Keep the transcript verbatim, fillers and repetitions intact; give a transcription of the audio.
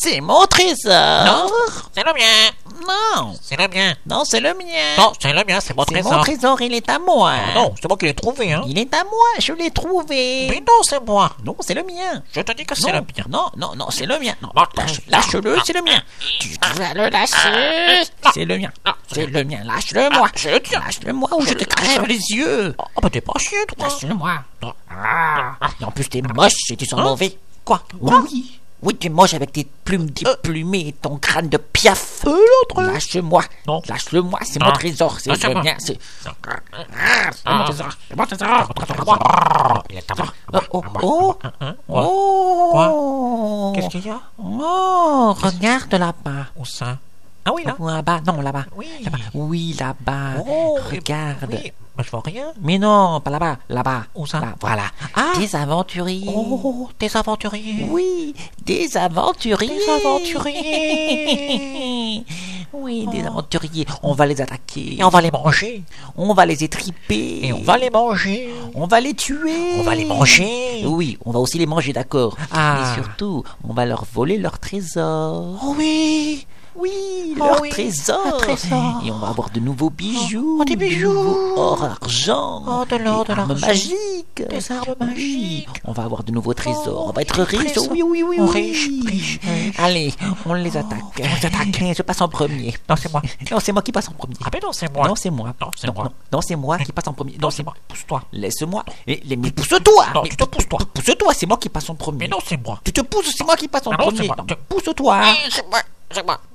C'est mon trésor. Non, c'est le mien. Non, C'est le mien. non, c'est le mien. Non, c'est le mien, c'est mon c'est trésor. mon trésor, il est à moi. Ah non, c'est moi qui l'ai trouvé, hein. Il est à moi, je l'ai trouvé. Mais non, c'est moi. Non, c'est le mien. Je te dis que c'est Non, le mien. non, non, non, c'est le mien. Non, Non, lâche, non, lâche-le, non, c'est le mien. Tu vas le lâcher. non, C'est le mien. non, C'est le mien. Lâche-le moi. Ah, c'est le tien. Lâche-le moi ou je te crève les yeux. Oh, bah t'es pas chier, toi. Lâche-le moi. Non. Ah. Et en plus, t'es moche et tu sens Hein? mauvais. Quoi? Oui. Oui, tu es moche avec tes plumes déplumées et ton crâne de piaf. Euh, l'autre. Lâche-moi. Non. Lâche-le moi, c'est Non. mon trésor. C'est le Lâche-moi. mien. C'est Non. Ah, c'est mon Ah. trésor. C'est mon trésor. Il est à moi. Oh, oh, oh. Hein? Quoi? Oh. Qu'est-ce qu'il y a? Oh, regarde là-bas. Où ça? Ah oui, là. Là-bas, non, là-bas. Oui. Là-bas. Oui, là-bas. Oh, Regarde. Oui, mais je vois rien. Mais non, pas là-bas, là-bas. Où ça? Là, voilà. Ah. Des aventuriers. Oh, des aventuriers. Oui, des aventuriers. Des aventuriers. Oui, des aventuriers. On va les attaquer. Et on va les manger. On va les étriper. Et on va les manger. On va les tuer. On va les manger. Oui, on va aussi les manger, d'accord. Ah. Et surtout, on va leur voler leur trésor. Oh oui. Oui, Oh leur oui, trésor. un trésor. Et on va avoir de nouveaux bijoux. Oh, des bijoux. nouveaux or, argent. Oh, de l'or, des de armes l'argent. magiques. Des armes Oui, magiques. on va avoir de nouveaux trésors. Oh, on va être des riches. trésors. Oui, oui, oui, Oh, oui. riche, riche, riche. Allez, on les attaque. on les attaque. Je passe en premier. Non, c'est moi. Non, c'est moi qui passe en premier. Ah, mais non, c'est moi. Non, c'est moi. Non, c'est non, moi. Non, non, c'est moi qui passe en premier. Non, c'est moi. Pousse-toi. Laisse-moi. Et, les- mais pousse-toi. Non, Mais tu te pousses, toi. Pousse-toi, c'est moi qui passe en premier. Mais non, c'est moi. Tu te pousses, c'est moi qui passe en Mais non, c'est premier. moi. Non, pousse-toi. C'est moi. C'est moi.